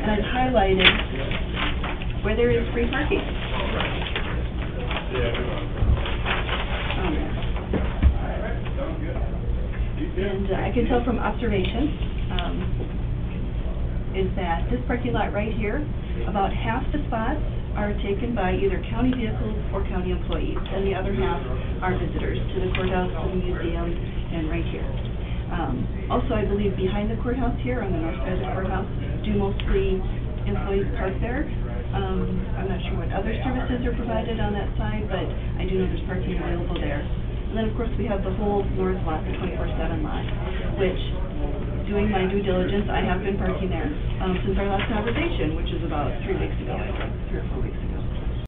and I've highlighted where there is free parking. And I can tell from observation, is that this parking lot right here, about half the spots are taken by either county vehicles or county employees, and the other half are visitors to the courthouse, to the museum, and right here. Also, I believe behind the courthouse here, on the north side of the courthouse, do mostly employees park there. I'm not sure what other services are provided on that side, but I do know there's parking available there. And then, of course, we have the whole north lot, the 24/7 lot, which, doing my due diligence, I have been parking there since our last conversation, which is about 3 weeks ago, I think, 3 or 4 weeks ago.